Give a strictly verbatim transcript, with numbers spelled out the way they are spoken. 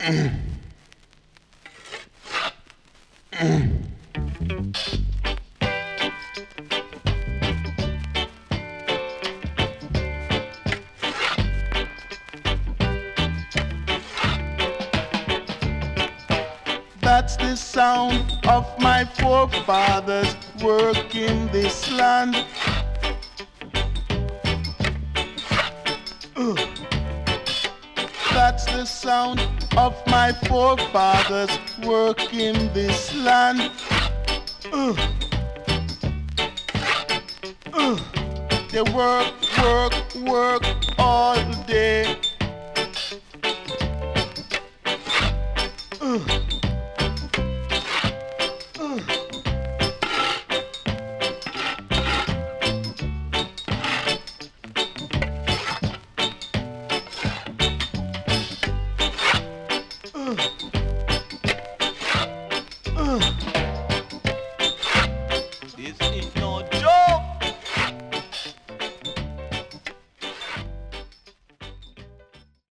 That's the sound of my forefathers working this land. Uh. That's the sound of my forefathers working this land. Uh. Uh. They work, work, work all day. Uh.